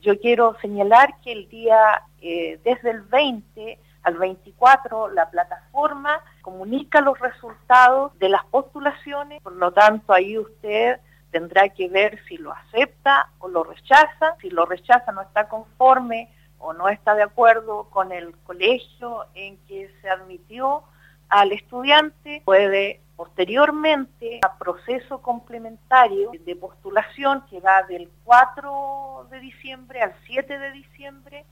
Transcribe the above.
Yo quiero señalar que el día, desde el 20 al 24, la plataforma comunica los resultados de las postulaciones, por lo tanto ahí usted tendrá que ver si lo acepta o lo rechaza. Si lo rechaza, no está conforme o no está de acuerdo con el colegio en que se admitió al estudiante, puede posteriormente a proceso complementario de postulación que va del 4 de diciembre al 7 de diciembre